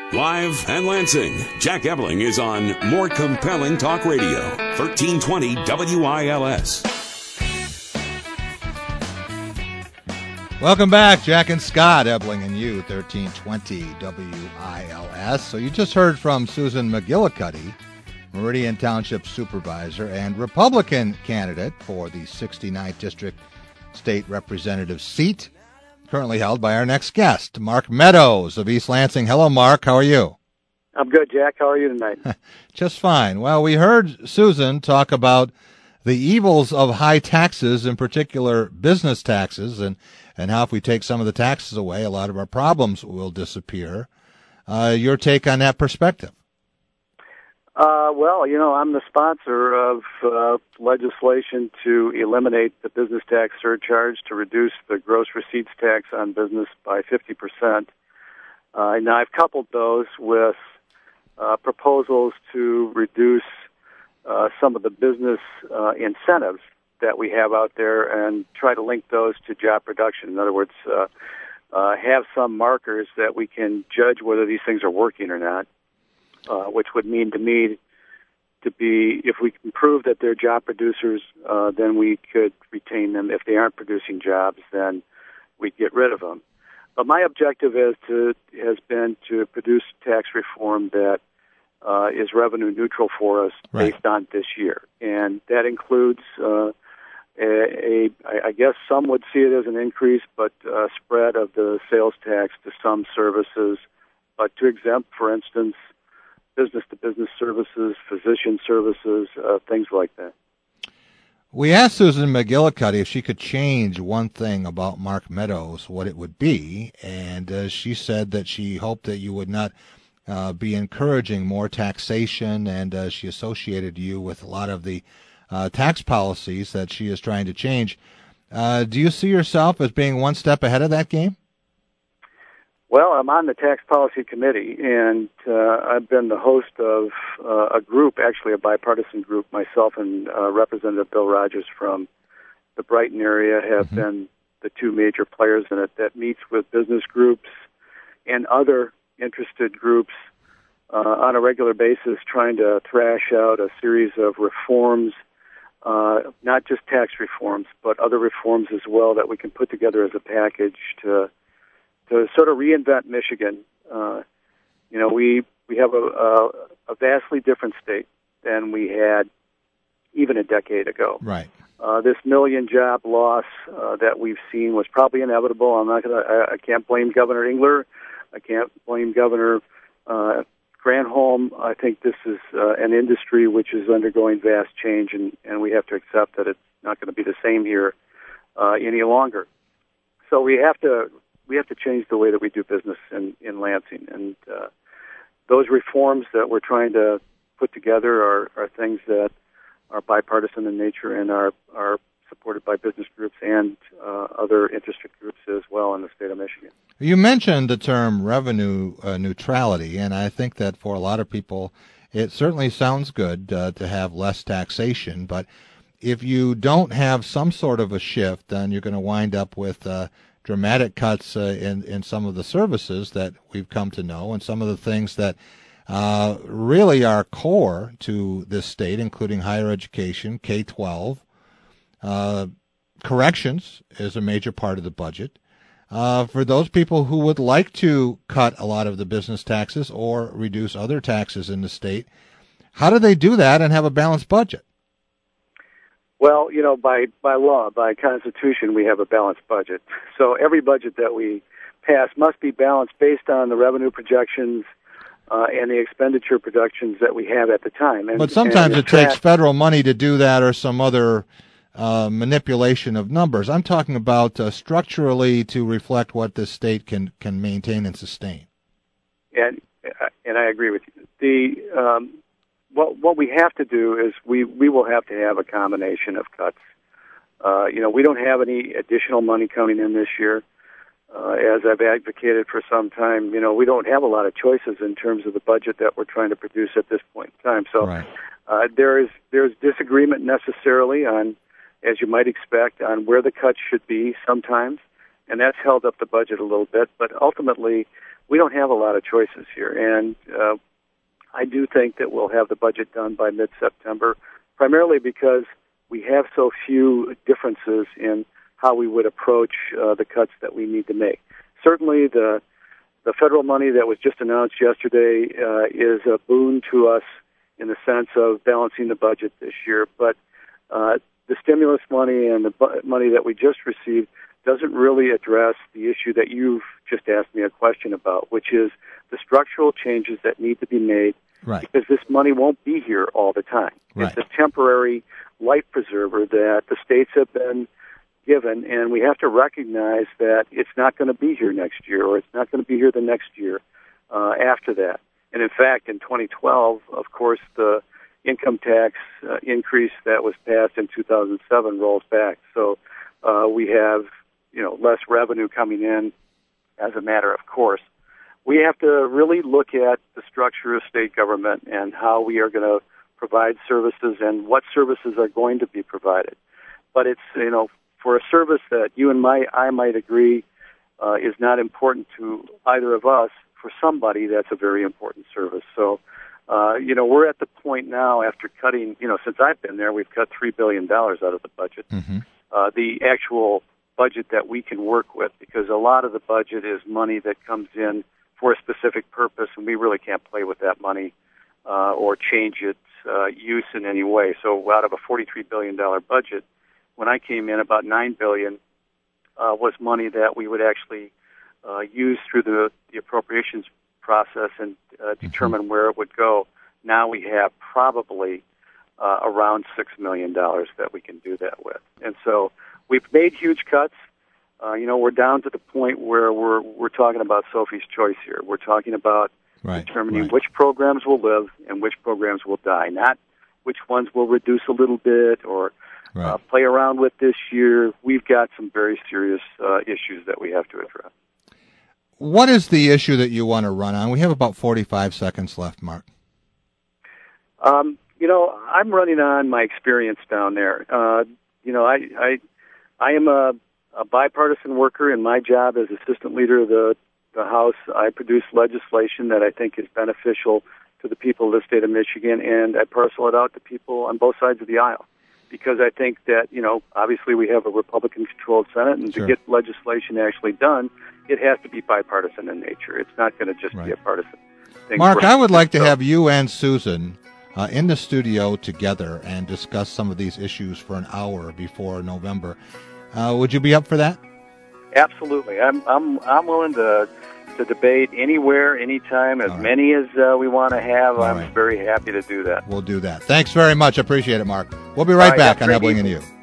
Live and Lansing, Jack Ebling is on More Compelling Talk Radio, 1320 WILS. Welcome back, Jack and Scott, Ebling and you, 1320 WILS. So you just heard from Susan McGillicuddy, Meridian Township Supervisor and Republican candidate for the 69th District State Representative seat, currently held by our next guest, Mark Meadows of East Lansing. Hello, Mark. How are you? I'm good, Jack. How are you tonight? Just fine. Well, we heard Susan talk about the evils of high taxes, in particular business taxes, and how if we take some of the taxes away, a lot of our problems will disappear. Your take on that perspective? Well, I'm the sponsor of legislation to eliminate the business tax surcharge to reduce the gross receipts tax on business by 50%. Now, I've coupled those with proposals to reduce some of the business incentives that we have out there and try to link those to job production. In other words, have some markers that we can judge whether these things are working or not, which would mean to me to be, if we can prove that they're job producers, then we could retain them. If they aren't producing jobs, then we get rid of them. But my objective has been to produce tax reform that is revenue neutral for us based on this year. And that includes I guess some would see it as an increase, but spread of the sales tax to some services, but to exempt, for instance, business-to-business services, physician services, things like that. We asked Susan McGillicuddy if she could change one thing about Mark Meadows, what it would be, and she said that she hoped that you would not be encouraging more taxation, and she associated you with a lot of the tax policies that she is trying to change. Do you see yourself as being one step ahead of that game? Well, I'm on the Tax Policy Committee, and I've been the host of a group, actually a bipartisan group. Myself and Representative Bill Rogers from the Brighton area have been the two major players in it that meets with business groups and other interested groups on a regular basis, trying to thrash out a series of reforms, not just tax reforms, but other reforms as well that we can put together as a package to sort of reinvent Michigan. We have a vastly different state than we had even a decade ago. Right. This million job loss that we've seen was probably inevitable. I can't blame Governor Engler. I can't blame Governor Granholm. I think this is an industry which is undergoing vast change, and we have to accept that it's not going to be the same here any longer. So we have to change the way that we do business in Lansing, and those reforms that we're trying to put together are things that are bipartisan in nature and are supported by business groups and other interested groups as well in the state of Michigan. You mentioned the term revenue neutrality, and I think that for a lot of people it certainly sounds good to have less taxation, but if you don't have some sort of a shift, then you're going to wind up with dramatic cuts in some of the services that we've come to know and some of the things that really are core to this state, including higher education, K-12. Corrections is a major part of the budget. For those people who would like to cut a lot of the business taxes or reduce other taxes in the state, how do they do that and have a balanced budget? Well, by law, by Constitution, we have a balanced budget. So every budget that we pass must be balanced based on the revenue projections and the expenditure projections that we have at the time. But sometimes it takes federal money to do that or some other manipulation of numbers. I'm talking about structurally to reflect what this state can maintain and sustain. And I agree with you. What we have to do is we will have to have a combination of cuts. We don't have any additional money coming in this year. As I've advocated for some time, we don't have a lot of choices in terms of the budget that we're trying to produce at this point in time. So there's disagreement necessarily on, as you might expect, on where the cuts should be sometimes. and that's held up the budget a little bit. But ultimately, we don't have a lot of choices here, and I do think that we'll have the budget done by mid-September, primarily because we have so few differences in how we would approach the cuts that we need to make. Certainly, the federal money that was just announced yesterday is a boon to us in the sense of balancing the budget this year, but the stimulus money and the money that we just received doesn't really address the issue that you've just asked me a question about, which is the structural changes that need to be made. Right. Because this money won't be here all the time. Right. It's a temporary life preserver that the states have been given, and we have to recognize that it's not going to be here next year, or it's not going to be here the next year after that. And in fact, in 2012, of course, the income tax increase that was passed in 2007 rolls back. So we have, less revenue coming in as a matter of course. We have to really look at the structure of state government and how we are going to provide services and what services are going to be provided. But it's, for a service that you and I might agree is not important to either of us, for somebody that's a very important service. So, we're at the point now after cutting, since I've been there, we've cut $3 billion out of the budget. Mm-hmm. The actual budget that we can work with, because a lot of the budget is money that comes in for a specific purpose, and we really can't play with that money or change its use in any way. So out of a $43 billion budget, when I came in, about $9 billion was money that we would actually use through the appropriations process and determine where it would go. Now we have probably around $6 million that we can do that with. And so we've made huge cuts. We're down to the point where we're talking about Sophie's choice here. We're talking about determining which programs will live and which programs will die, not which ones will reduce a little bit or play around with this year. We've got some very serious issues that we have to address. What is the issue that you want to run on? We have about 45 seconds left, Mark. I'm running on my experience down there. I am a bipartisan worker. In my job as assistant leader of the House, I produce legislation that I think is beneficial to the people of the state of Michigan, and I parcel it out to people on both sides of the aisle. Because I think that, obviously we have a Republican-controlled Senate, and to get legislation actually done, it has to be bipartisan in nature. It's not going to just be a partisan thing. Mark, I would like to have you and Susan in the studio together and discuss some of these issues for an hour before November. Would you be up for that? Absolutely. I'm willing to debate anywhere, anytime, as many as we want to have. I'm very happy to do that. We'll do that. Thanks very much. I appreciate it, Mark. We'll be right back on Ebling and You.